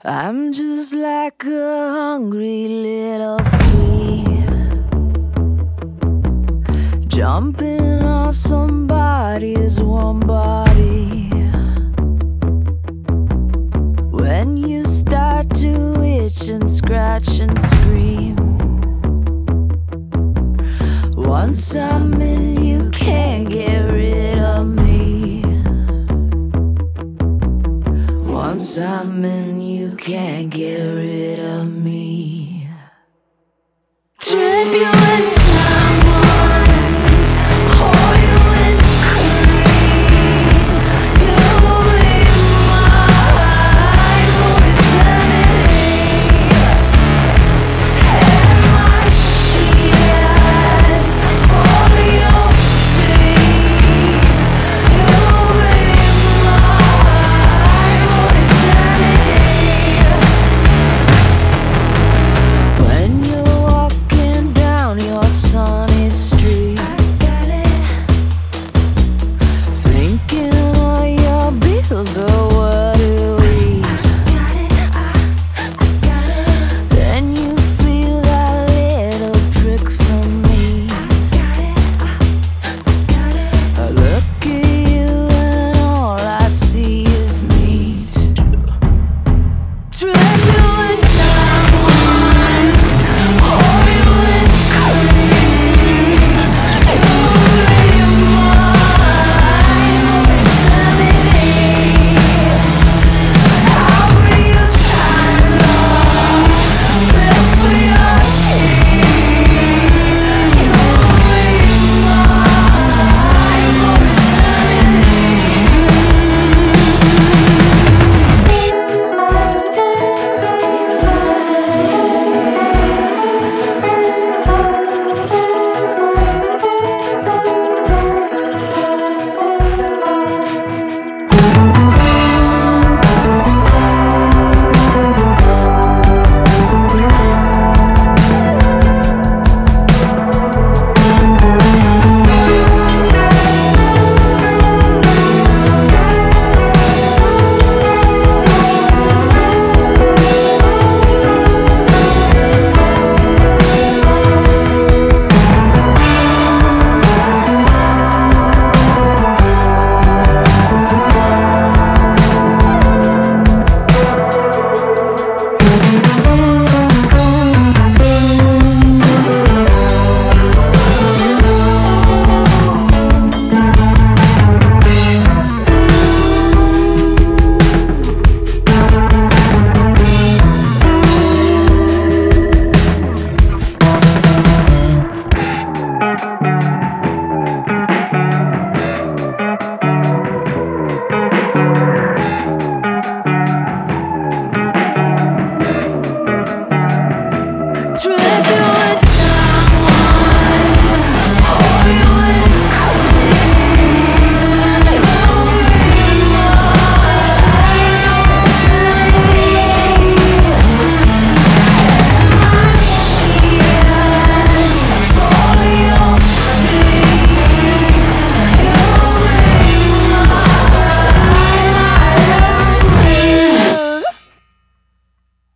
I'm just like a hungry little flea, jumping on somebody's warm body. When you start to itch and scratch and scream, once I'm in, you can't get rid of me. Once I'm in, you can't get rid of me. Tribulate time.